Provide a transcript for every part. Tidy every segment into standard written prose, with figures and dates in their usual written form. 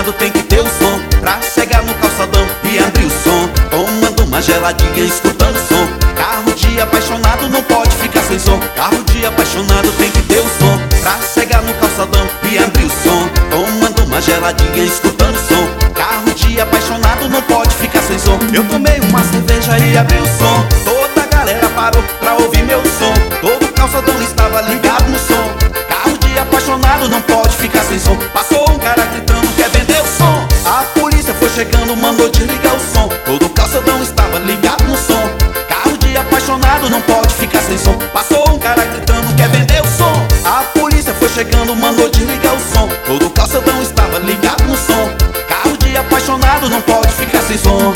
apaixonado tem que ter o som pra chegar no calçadão e abrir o som, tomando uma geladinha, escutando o som. Carro de apaixonado não pode ficar sem som. Carro de apaixonado tem que ter o som pra chegar no calçadão e abrir o som, tomando uma geladinha, escutando o som. Carro de apaixonado não pode ficar sem som. Eu tomei uma cerveja e abri o som, toda a galera parou pra ouvir meu som. Todo o calçadão estava ligado no som. Carro de apaixonado não pode ficar sem som. Passou um cara gritando, quer vender o som. A polícia foi chegando, mandou desligar o som. Todo o calçadão estava ligado no som. Carro de apaixonado não pode ficar sem som. Passou um cara gritando, quer vender o som. A polícia foi chegando, mandou desligar o som. Todo o calçadão estava ligado no som. Carro de apaixonado não pode ficar sem som.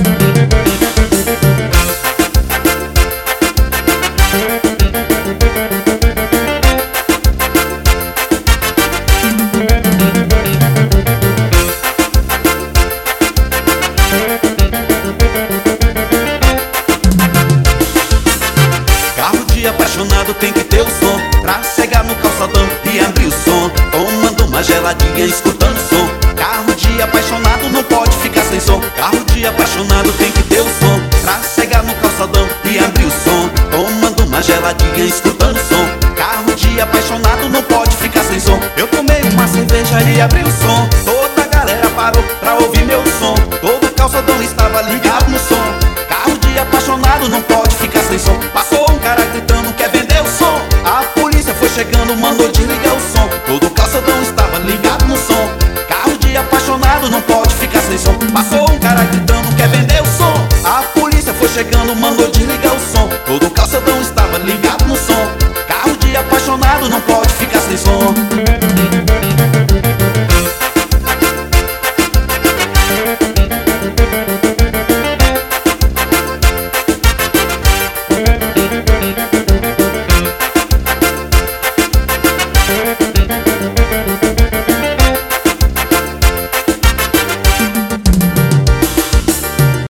Carro de apaixonado tem que ter o som pra chegar no calçadão e abrir o som, tomando uma geladinha, escutando o som. Carro de apaixonado não pode ficar sem som. Carro de apaixonado tem que ter o som pra chegar no calçadão e abrir o som, tomando uma geladinha, escutando o som. Carro de apaixonado não pode ficar sem som. Eu tomei uma cerveja e abri o som, toda a galera parou pra ouvir meu som. Todo o calçadão estava ligado no som. Carro de apaixonado não pode ficar sem som. Passou um cara gritando, quer vender o som. A polícia foi chegando, mandou desligar o som. Todo o calçadão estava ligado no som. Carro de apaixonado não pode ficar sem som. Passou um cara gritando, quer vender o som. A polícia foi chegando, mandou desligar o som. Todo o calçadão estava